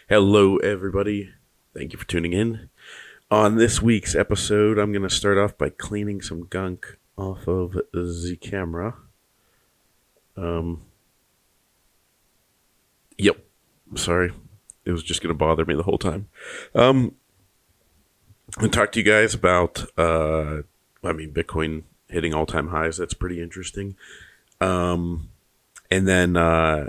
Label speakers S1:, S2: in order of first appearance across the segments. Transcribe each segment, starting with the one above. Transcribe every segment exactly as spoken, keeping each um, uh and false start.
S1: Hello, everybody. Thank you for tuning in. On this week's episode, I'm going to start off by cleaning some gunk off of the camera. Um, yep. Sorry. It was just going to bother me the whole time. Um, I'm going to talk to you guys about, uh, I mean, Bitcoin hitting all-time highs. That's pretty interesting. Um, and then uh,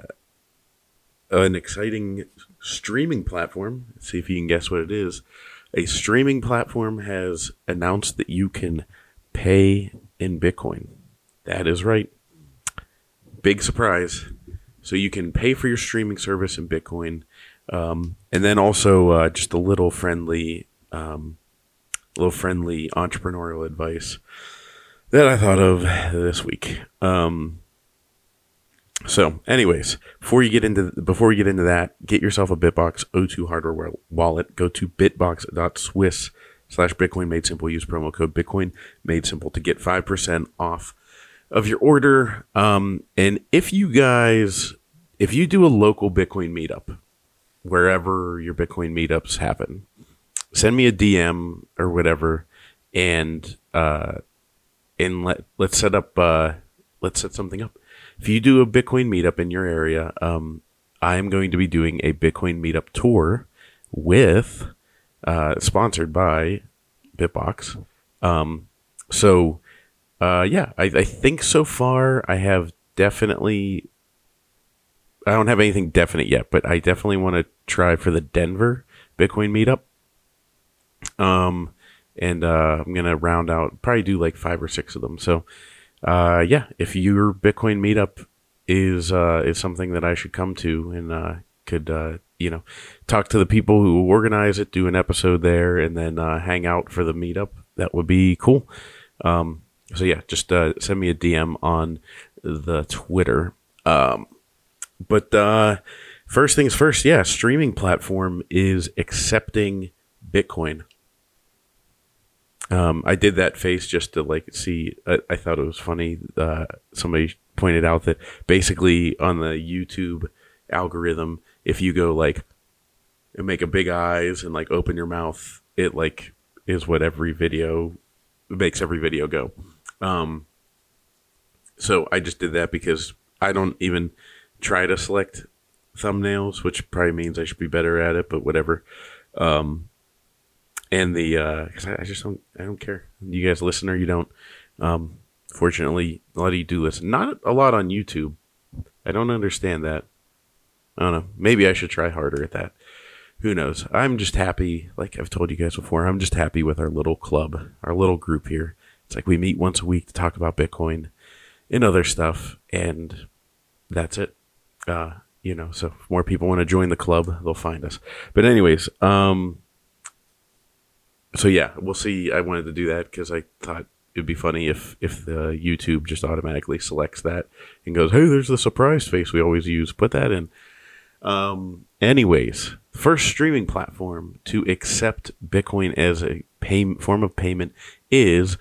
S1: an exciting streaming platform. Let's see if you can guess what it is. A streaming platform has announced that you can pay in Bitcoin. That is right. Big surprise. So you can pay for your streaming service in Bitcoin. Um, and then also uh, just a little friendly, um, little friendly entrepreneurial advice that I thought of this week. Um, So, anyways, before you get into before we get into that, get yourself a Bitbox O two hardware wallet. Go to bitbox.swiss slash Bitcoin made simple. Use promo code Bitcoin made simple to get five percent off of your order. Um, and if you guys, if you do a local Bitcoin meetup, wherever your Bitcoin meetups happen, send me a D M or whatever, and uh, and let let's set up uh, let's set something up. If you do a Bitcoin meetup in your area, um, I am going to be doing a Bitcoin meetup tour with, uh, sponsored by Bitbox. Um, so, uh, yeah, I, I think so far I have definitely, I don't have anything definite yet, but I definitely want to try for the Denver Bitcoin meetup. Um, and, uh, I'm going to round out, probably do like five or six of them. So, Uh, yeah, if your Bitcoin meetup is, uh, is something that I should come to and, uh, could, uh, you know, talk to the people who organize it, do an episode there, and then, uh, hang out for the meetup, that would be cool. Um, so yeah, just, uh, send me a D M on the Twitter. Um, but, uh, first things first, yeah, streaming platform is accepting Bitcoin. Um, I did that face just to like see. I, I thought it was funny. Uh, somebody pointed out that basically on the YouTube algorithm, if you go like and make a big eyes and like open your mouth, it like is what every video makes every video go. Um, so I just did that because I don't even try to select thumbnails, which probably means I should be better at it, but whatever. Um, And the, uh, cause I, I just don't, I don't care. You guys listen or you don't. Um, fortunately, a lot of you do listen. Not a lot on YouTube. I don't understand that. I don't know. Maybe I should try harder at that. Who knows? I'm just happy. Like I've told you guys before, I'm just happy with our little club, our little group here. It's like we meet once a week to talk about Bitcoin and other stuff. And that's it. Uh, you know, so if more people want to join the club, they'll find us. But anyways, um, So yeah, we'll see. I wanted to do that because I thought it'd be funny if, if the YouTube just automatically selects that and goes, hey, there's the surprise face we always use. Put that in. Um, anyways, first streaming platform to accept Bitcoin as a pay, form of payment is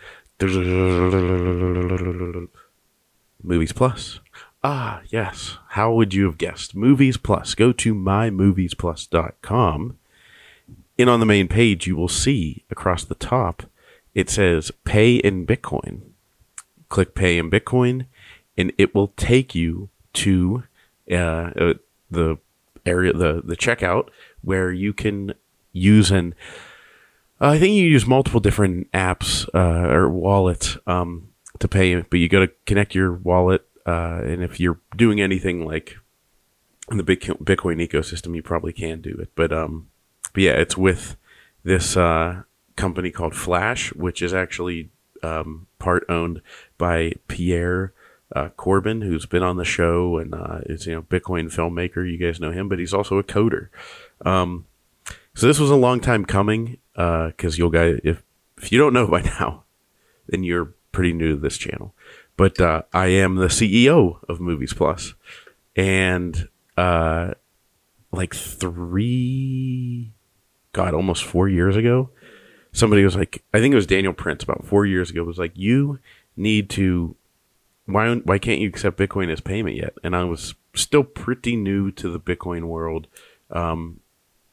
S1: Movies Plus. Ah, yes. How would you have guessed? Movies Plus. Go to my movies plus dot com. And on the main page, you will see across the top, it says pay in Bitcoin. Click pay in Bitcoin, and it will take you to uh, uh, the area, the, the checkout, where you can use an, uh, I think you use multiple different apps uh, or wallets um, to pay, but you got to connect your wallet. Uh, and if you're doing anything like in the Bitcoin ecosystem, you probably can do it. But, um, But yeah, it's with this uh, company called Flash, which is actually um, part owned by Pierre uh, Corbin, who's been on the show and uh, is you know Bitcoin filmmaker. You guys know him, but he's also a coder. Um, so this was a long time coming because uh, you'll guys, if if you don't know by now, then you're pretty new to this channel. But uh, I am the C E O of Movies Plus, and uh, like three. God, almost four years ago, somebody was like, I think it was Daniel Prince about four years ago, was like, you need to, why, why can't you accept Bitcoin as payment yet? And I was still pretty new to the Bitcoin world. Um,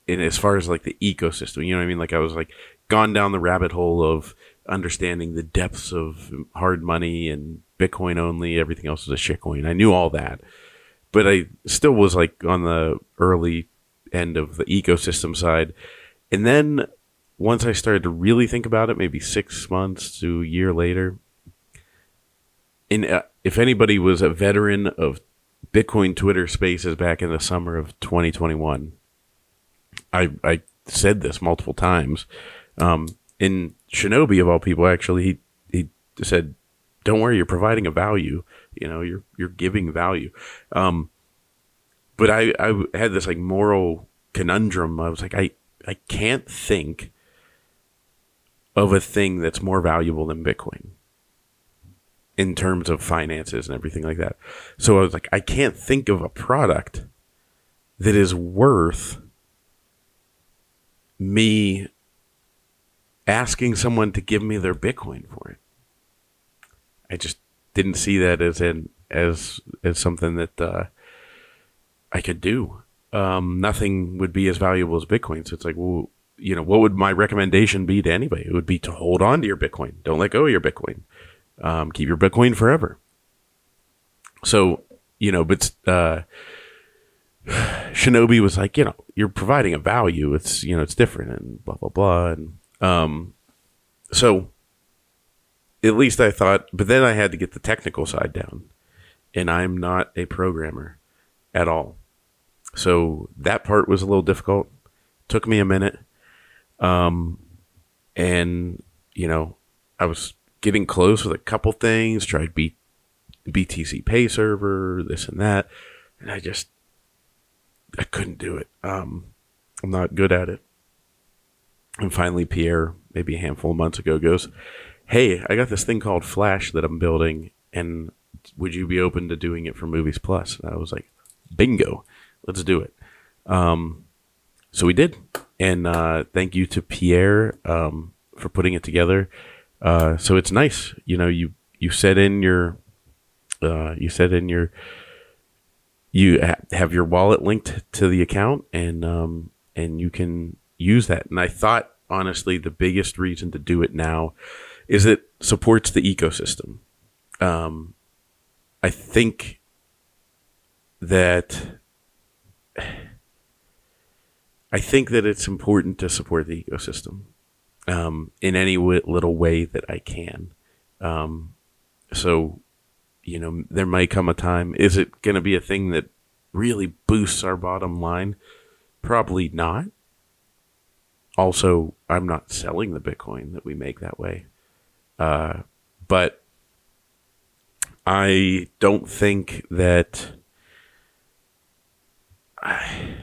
S1: and as far as like the ecosystem, you know what I mean? Like I was like gone down the rabbit hole of understanding the depths of hard money and Bitcoin only, everything else is a shitcoin. I knew all that, but I still was like on the early end of the ecosystem side. And then once I started to really think about it, maybe six months to a year later, and uh, if anybody was a veteran of Bitcoin Twitter spaces back in the summer of twenty twenty-one, I, I said this multiple times. Um, in Shinobi, of all people, actually, he, he said, don't worry, you're providing a value. You know, you're you're giving value. Um, but I, I had this like moral conundrum. I was like, I, I can't think of a thing that's more valuable than Bitcoin in terms of finances and everything like that. So I was like, I can't think of a product that is worth me asking someone to give me their Bitcoin for it. I just didn't see that as an as as something that uh, I could do. Um, nothing would be as valuable as Bitcoin. So it's like, well, you know, what would my recommendation be to anybody? It would be to hold on to your Bitcoin. Don't let go of your Bitcoin. Um, keep your Bitcoin forever. So, you know, but uh, Shinobi was like, you know, you're providing a value. It's, you know, it's different and blah, blah, blah. And um, so at least I thought, but then I had to get the technical side down. And I'm not a programmer at all. So that part was a little difficult. Took me a minute. Um, and, you know, I was getting close with a couple things, tried B- BTC Pay Server, this and that. And I just, I couldn't do it. Um, I'm not good at it. And finally, Pierre, maybe a handful of months ago, goes, hey, I got this thing called Flash that I'm building, and would you be open to doing it for Movies Plus? And I was like, bingo, let's do it. Um, so we did. And uh, thank you to Pierre um, for putting it together. Uh, so it's nice. You know, you, you set in your, uh, you set in your, you ha- have your wallet linked to the account, and um, and you can use that. And I thought, honestly, the biggest reason to do it now is it supports the ecosystem. Um, I think that I think that it's important to support the ecosystem um, in any w- little way that I can. Um, so, you know, there might come a time. Is it going to be a thing that really boosts our bottom line? Probably not. Also, I'm not selling the Bitcoin that we make that way. Uh, but I don't think that I,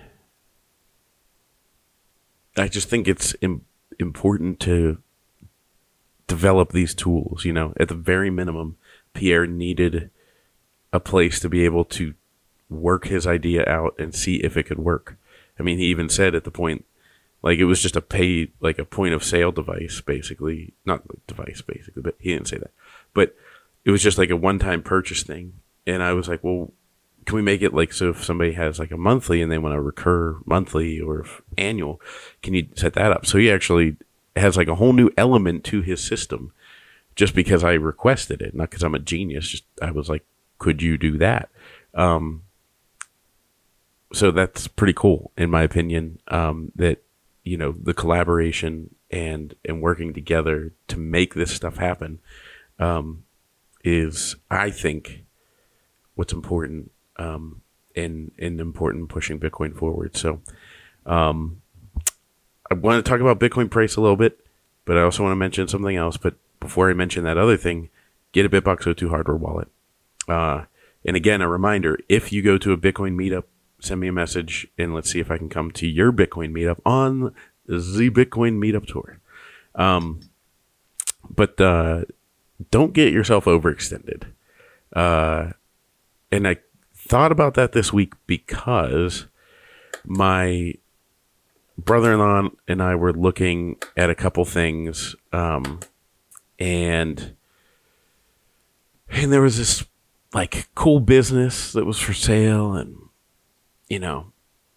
S1: I just think it's im- important to develop these tools. You know, at the very minimum, Pierre needed a place to be able to work his idea out and see if it could work. I mean, he even said at the point, like, it was just a pay, like a point of sale device, basically. Not like device, basically, but he didn't say that. But it was just like a one-time purchase thing. And I was like, well, can we make it like, so if somebody has like a monthly and they want to recur monthly or annual, can you set that up? So he actually has like a whole new element to his system just because I requested it, not because I'm a genius. Just I was like, could you do that? Um, so that's pretty cool, in my opinion, um, that, you know, the collaboration and, and working together to make this stuff happen, um, is, I think, what's important, um, and, and important pushing Bitcoin forward. So, um, I want to talk about Bitcoin price a little bit, but I also want to mention something else. But before I mention that other thing, get a BitBox O two hardware wallet. Uh, and again, a reminder, if you go to a Bitcoin meetup, send me a message and let's see if I can come to your Bitcoin meetup on the Bitcoin meetup tour. Um, but, uh, don't get yourself overextended. Uh, and I thought about that this week because my brother-in-law and I were looking at a couple things, um, and, and there was this like cool business that was for sale, and, you know,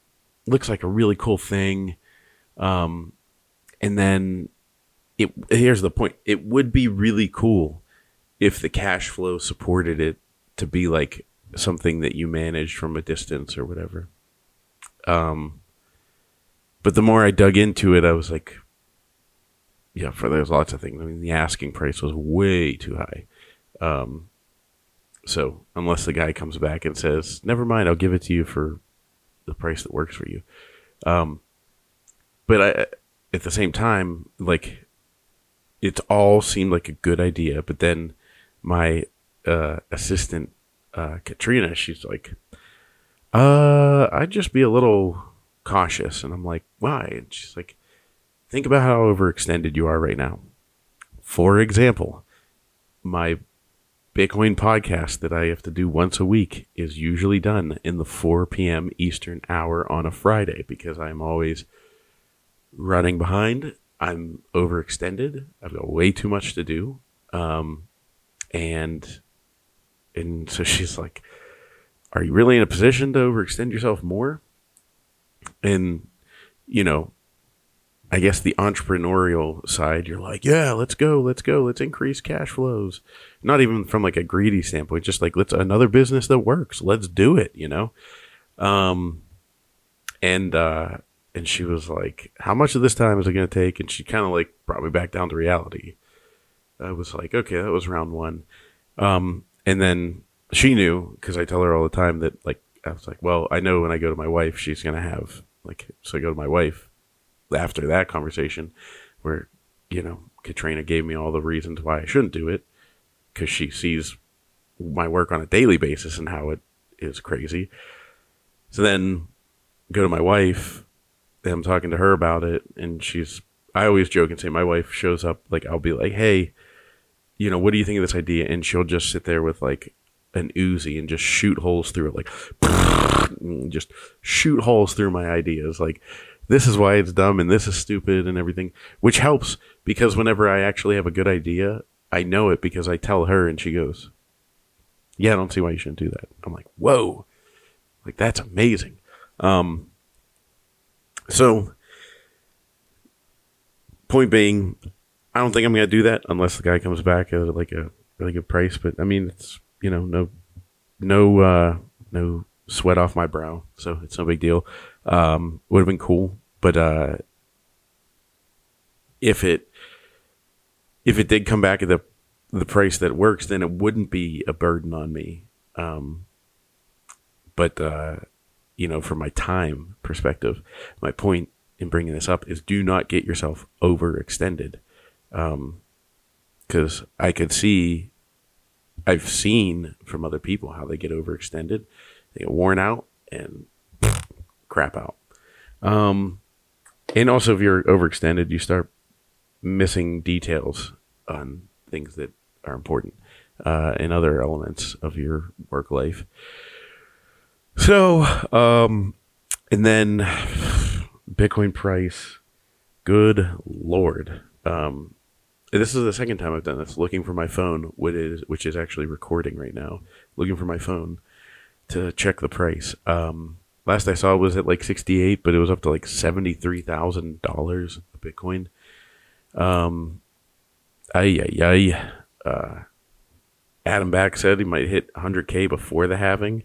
S1: looks like a really cool thing. Um, and then it here's the point. It would be really cool if the cash flow supported it to be like something that you managed from a distance or whatever. Um, but the more I dug into it, I was like, yeah, for there's lots of things. I mean, the asking price was way too high. Um, so unless the guy comes back and says, never mind, I'll give it to you for the price that works for you. Um, but I, at the same time, like, it all seemed like a good idea. But then my uh, assistant, uh, Katrina, she's like, uh, I'd just be a little cautious. And I'm like, why? And she's like, think about how overextended you are right now. For example, my Bitcoin podcast that I have to do once a week is usually done in the four p.m. Eastern hour on a Friday because I'm always running behind. I'm overextended. I've got way too much to do. Um, and, and so she's like, are you really in a position to overextend yourself more? And, you know, I guess the entrepreneurial side, you're like, yeah, let's go, let's go, let's increase cash flows. Not even from like a greedy standpoint, just like, let's another business that works. Let's do it, you know? Um, and, uh, and she was like, how much of this time is it going to take? And she kind of like brought me back down to reality. I was like, okay, that was round one. Um, and then she knew, because I tell her all the time that, like, I was like, well, I know when I go to my wife, she's going to have, like, so I go to my wife after that conversation where, you know, Katrina gave me all the reasons why I shouldn't do it because she sees my work on a daily basis and how it is crazy. So then go to my wife and I'm talking to her about it. And she's, I always joke and say my wife shows up, like, I'll be like, hey, you know, what do you think of this idea? And she'll just sit there with like an Uzi and just shoot holes through it. Like just shoot holes through my ideas. Like, this is why it's dumb and this is stupid and everything, which helps because whenever I actually have a good idea, I know it because I tell her and she goes, yeah, I don't see why you shouldn't do that. I'm like, whoa, like that's amazing. Um, so point being, I don't think I'm going to do that unless the guy comes back at like a really good price. But I mean, it's, you know, no, no, uh, no sweat off my brow. So it's no big deal. Um, would have been cool, but, uh, if it, if it did come back at the, the price that works, then it wouldn't be a burden on me. Um, but, uh, you know, from my time perspective, my point in bringing this up is do not get yourself overextended. Um, cause I could see, I've seen from other people how they get overextended, they get worn out and crap out. Um, and also if you're overextended, you start missing details on things that are important, uh, in other elements of your work life. So, um, and then Bitcoin price, good Lord. Um, this is the second time I've done this, looking for my phone, which is, which is actually recording right now, looking for my phone to check the price. Um, Last I saw was at like sixty-eight, but it was up to like seventy-three thousand dollars a Bitcoin. Um, ay, ay, ay. Uh, Adam Back said he might hit one hundred K before the halving.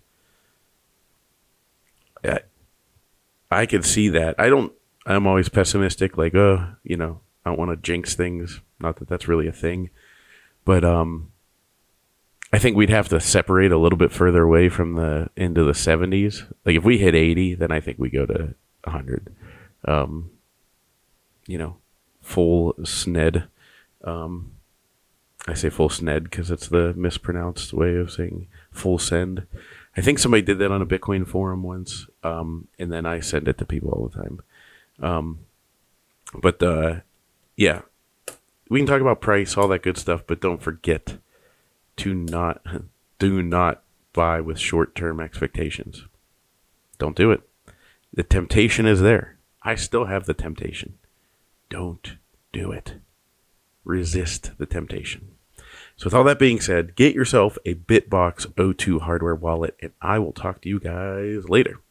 S1: I, I could see that. I don't, I'm always pessimistic, like, oh, you know, I don't want to jinx things. Not that that's really a thing. But, um, I think we'd have to separate a little bit further away from the into the seventies. Like if we hit eighty, then I think we go to one hundred. Um, you know, full S N E D. Um, I say full S N E D because it's the mispronounced way of saying full send. I think somebody did that on a Bitcoin forum once, um, and then I send it to people all the time. Um, but uh, yeah, we can talk about price, all that good stuff, but don't forget to not, do not buy with short-term expectations. Don't do it. The temptation is there. I still have the temptation. Don't do it. Resist the temptation. So with all that being said, get yourself a BitBox O two hardware wallet, and I will talk to you guys later.